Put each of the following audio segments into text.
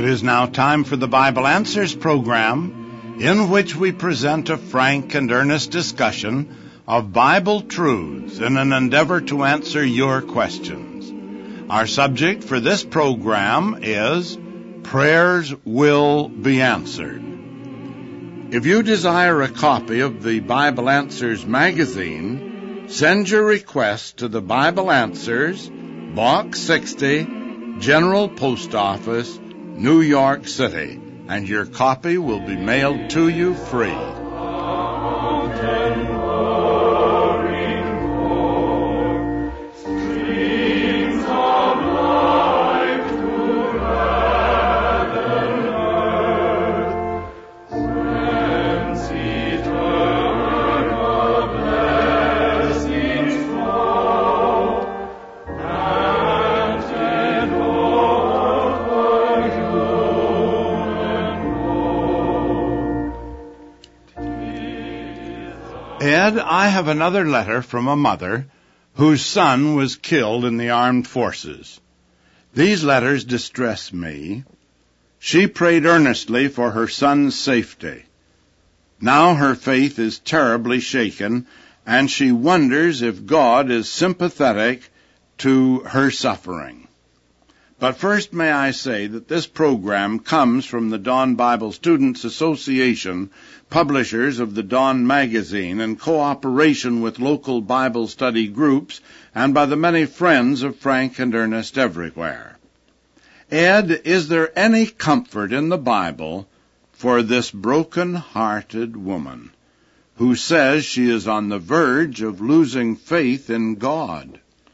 is now time for the Bible Answers program, in which we present a frank and earnest discussion of Bible truths in an endeavor to answer your questions. Our subject for this program is Prayers Will Be Answered. If you desire a copy of the Bible Answers magazine, send your request to the Bible Answers, Box 60, General Post Office, New York City, and your copy will be mailed to you free. Ed, I have another letter from a mother whose son was killed in the armed forces. These letters distress me. She prayed earnestly for her son's safety. Now her faith is terribly shaken, and she wonders if God is sympathetic to her suffering. But first may I say that this program comes from the Dawn Bible Students Association, publishers of the Dawn magazine, in cooperation with local Bible study groups and by the many friends of Frank and Ernest everywhere. Ed, is there any comfort in the Bible for this broken-hearted woman who says she is on the verge of losing faith in God?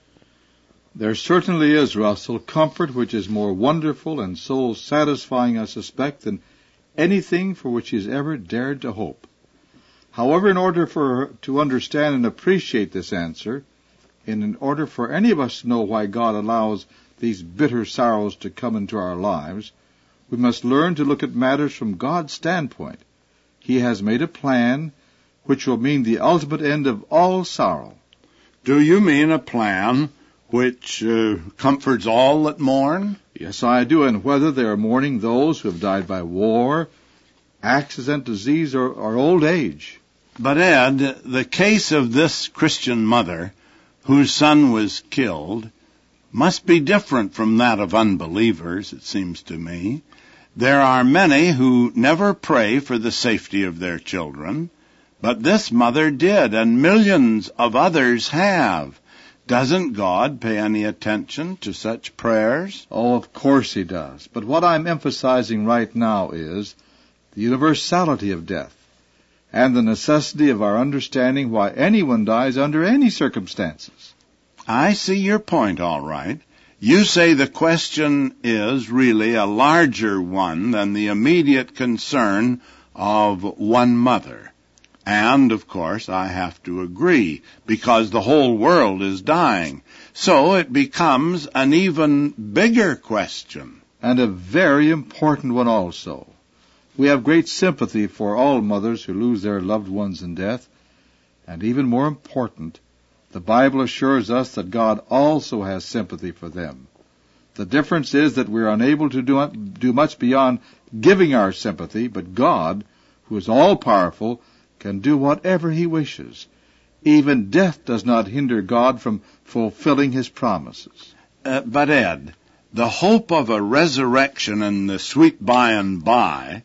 There certainly is, Russell, comfort which is more wonderful and soul-satisfying, I suspect, than anything for which he has ever dared to hope. However, in order for her to understand and appreciate this answer, and in order for any of us to know why God allows these bitter sorrows to come into our lives, we must learn to look at matters from God's standpoint. He has made a plan which will mean the ultimate end of all sorrow. Do you mean a plan which comforts all that mourn? Yes, I do, and whether they are mourning those who have died by war, accident, disease, or old age. But Ed, the case of this Christian mother whose son was killed must be different from that of unbelievers, it seems to me. There are many who never pray for the safety of their children, but this mother did, and millions of others have. Doesn't God pay any attention to such prayers? Oh, of course he does. But what I'm emphasizing right now is the universality of death and the necessity of our understanding why anyone dies under any circumstances. I see your point, all right. You say the question is really a larger one than the immediate concern of one mother. And, of course, I have to agree, because the whole world is dying. So it becomes an even bigger question. And a very important one also. We have great sympathy for all mothers who lose their loved ones in death. And even more important, the Bible assures us that God also has sympathy for them. The difference is that we're unable to do much beyond giving our sympathy, but God, who is all-powerful, can do whatever he wishes. Even death does not hinder God from fulfilling his promises. But Ed, the hope of a resurrection in the sweet by and by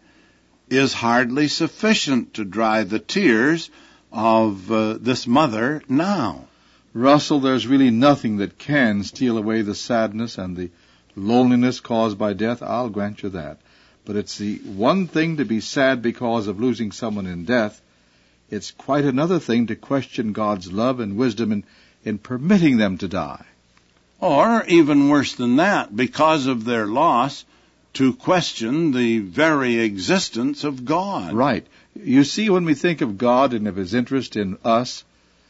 is hardly sufficient to dry the tears of this mother now. Russell, there's really nothing that can steal away the sadness and the loneliness caused by death. I'll grant you that. But it's the one thing to be sad because of losing someone in death. It's quite another thing to question God's love and wisdom in permitting them to die. Or, even worse than that, because of their loss, to question the very existence of God. Right. You see, when we think of God and of his interest in us,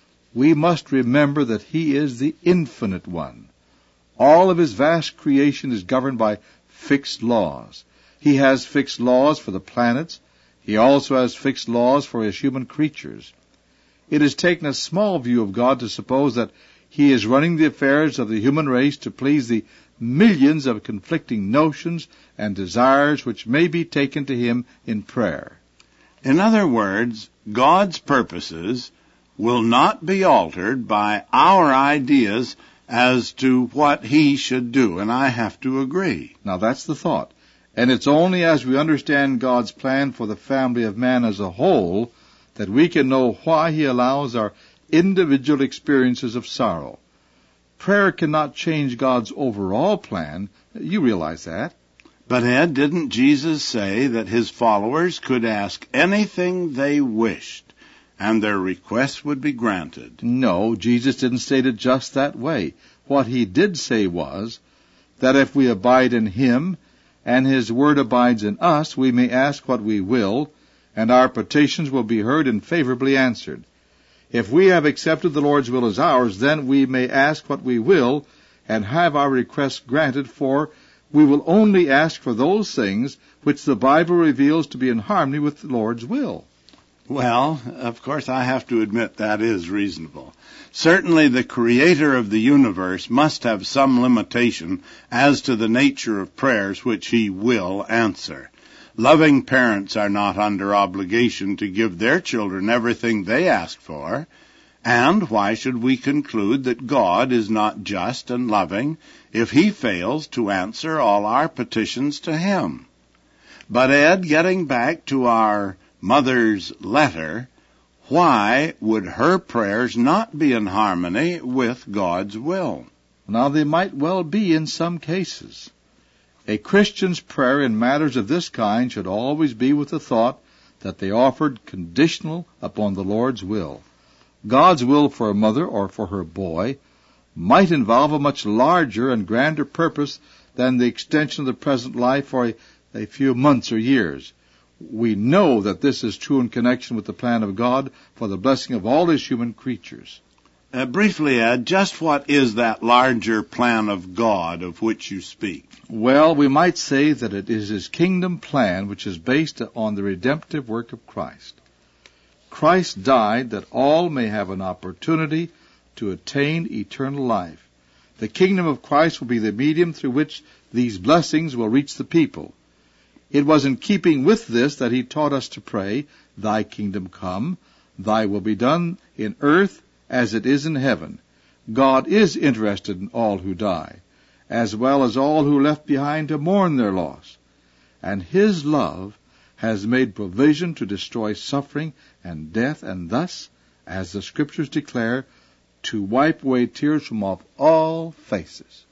we must remember that he is the infinite one. All of his vast creation is governed by fixed laws. He has fixed laws for the planets. He also has fixed laws for his human creatures. It has taken a small view of God to suppose that he is running the affairs of the human race to please the millions of conflicting notions and desires which may be taken to him in prayer. In other words, God's purposes will not be altered by our ideas as to what he should do, and I have to agree. Now that's the thought. And it's only as we understand God's plan for the family of man as a whole that we can know why he allows our individual experiences of sorrow. Prayer cannot change God's overall plan. You realize that. But Ed, didn't Jesus say that his followers could ask anything they wished and their requests would be granted? No, Jesus didn't state it just that way. What he did say was that if we abide in him and his word abides in us, we may ask what we will, and our petitions will be heard and favorably answered. If we have accepted the Lord's will as ours, then we may ask what we will and have our requests granted, for we will only ask for those things which the Bible reveals to be in harmony with the Lord's will. Well, of course, I have to admit that is reasonable. Certainly the Creator of the universe must have some limitation as to the nature of prayers which he will answer. Loving parents are not under obligation to give their children everything they ask for, and why should we conclude that God is not just and loving if he fails to answer all our petitions to him? But Ed, getting back to our mother's letter, why would her prayers not be in harmony with God's will? Now, they might well be in some cases. A Christian's prayer in matters of this kind should always be with the thought that they offered conditional upon the Lord's will. God's will for a mother or for her boy might involve a much larger and grander purpose than the extension of the present life for a few months or years. We know that this is true in connection with the plan of God for the blessing of all his human creatures. Briefly, Ed, just what is that larger plan of God of which you speak? Well, we might say that it is his kingdom plan which is based on the redemptive work of Christ. Christ died that all may have an opportunity to attain eternal life. The kingdom of Christ will be the medium through which these blessings will reach the people. It was in keeping with this that he taught us to pray, "Thy kingdom come, thy will be done in earth as it is in heaven." God is interested in all who die, as well as all who left behind to mourn their loss. And his love has made provision to destroy suffering and death, and thus, as the Scriptures declare, to wipe away tears from off all faces.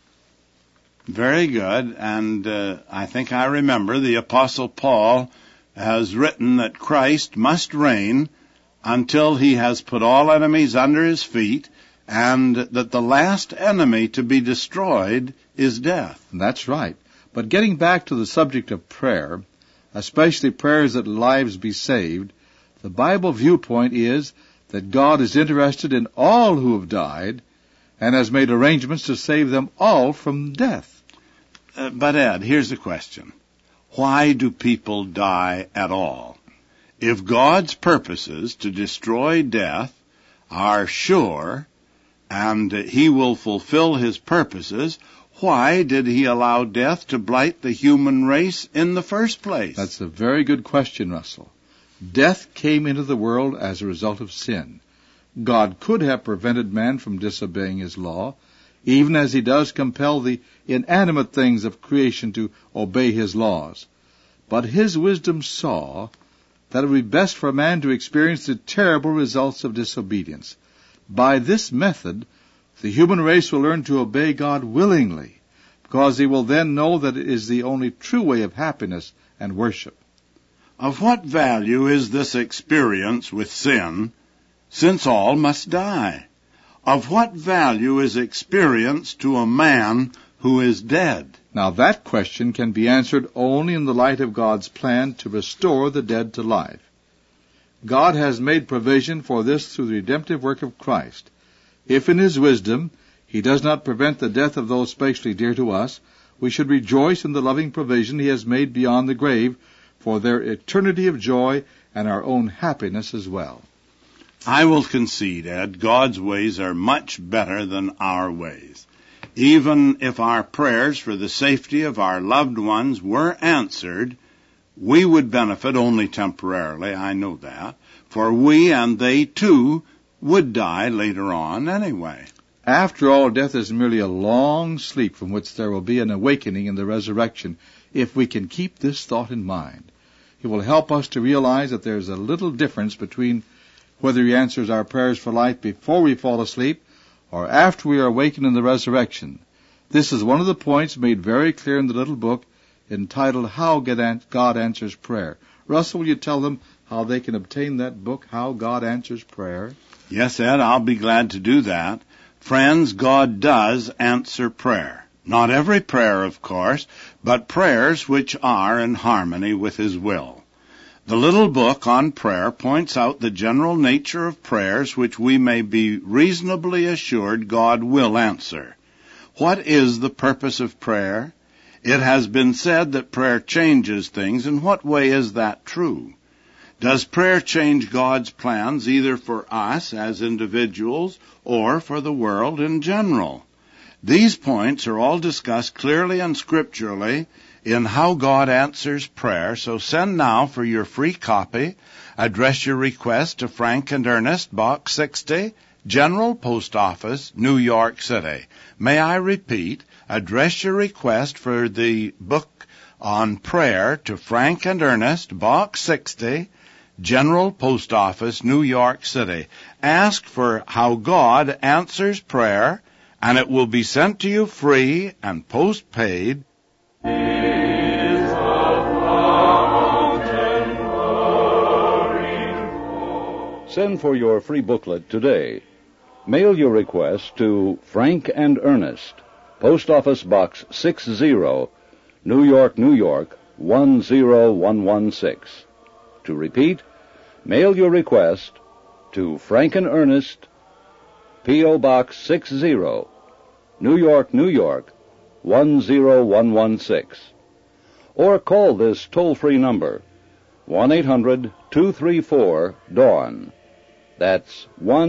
Very good, and I think I remember the Apostle Paul has written that Christ must reign until he has put all enemies under his feet, and that the last enemy to be destroyed is death. That's right. But getting back to the subject of prayer, especially prayers that lives be saved, the Bible viewpoint is that God is interested in all who have died and has made arrangements to save them all from death. But Ed, here's the question. Why do people die at all? If God's purposes to destroy death are sure, and he will fulfill his purposes, why did he allow death to blight the human race in the first place? That's a very good question, Russell. Death came into the world as a result of sin. God could have prevented man from disobeying his law, even as he does compel the inanimate things of creation to obey his laws. But his wisdom saw that it would be best for man to experience the terrible results of disobedience. By this method, the human race will learn to obey God willingly, because he will then know that it is the only true way of happiness and worship. Of what value is this experience with sin, since all must die? Of what value is experience to a man who is dead? Now that question can be answered only in the light of God's plan to restore the dead to life. God has made provision for this through the redemptive work of Christ. If in his wisdom he does not prevent the death of those especially dear to us, we should rejoice in the loving provision he has made beyond the grave for their eternity of joy and our own happiness as well. I will concede, Ed, God's ways are much better than our ways. Even if our prayers for the safety of our loved ones were answered, we would benefit only temporarily, I know that, for we and they too would die later on anyway. After all, death is merely a long sleep from which there will be an awakening in the resurrection, if we can keep this thought in mind. It will help us to realize that there's a little difference between whether He answers our prayers for life before we fall asleep or after we are awakened in the resurrection. This is one of the points made very clear in the little book entitled How God Answers Prayer. Russell, will you tell them how they can obtain that book, How God Answers Prayer? Yes, Ed, I'll be glad to do that. Friends, God does answer prayer. Not every prayer, of course, but prayers which are in harmony with His will. The little book on prayer points out the general nature of prayers which we may be reasonably assured God will answer. What is the purpose of prayer? It has been said that prayer changes things. In what way is that true? Does prayer change God's plans either for us as individuals or for the world in general? These points are all discussed clearly and scripturally in How God Answers Prayer, so send now for your free copy. Address your request to Frank and Ernest, Box 60, General Post Office, New York City. May I repeat, address your request for the book on prayer to Frank and Ernest, Box 60, General Post Office, New York City. Ask for How God Answers Prayer, and it will be sent to you free and post-paid. Send for your free booklet today. Mail your request to Frank and Ernest, Post Office Box 60, New York, New York, 10116. To repeat, mail your request to Frank and Ernest, P.O. Box 60, New York, New York, 10116. Or call this toll-free number, 1-800-234-DAWN. That's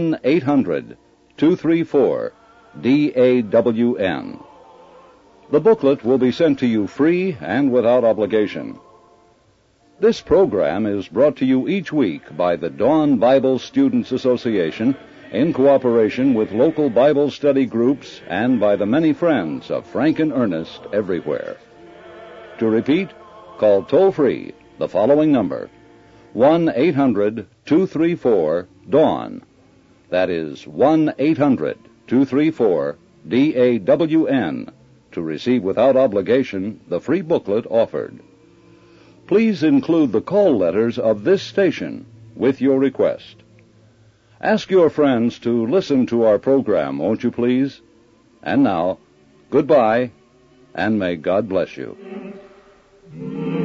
1-800-234-DAWN. The booklet will be sent to you free and without obligation. This program is brought to you each week by the Dawn Bible Students Association in cooperation with local Bible study groups and by the many friends of Frank and Ernest everywhere. To repeat, call toll-free the following number, 1-800-234-DAWN. That is 1-800-234-DAWN to receive without obligation the free booklet offered. Please include the call letters of this station with your request. Ask your friends to listen to our program, won't you please? And now, goodbye, and may God bless you.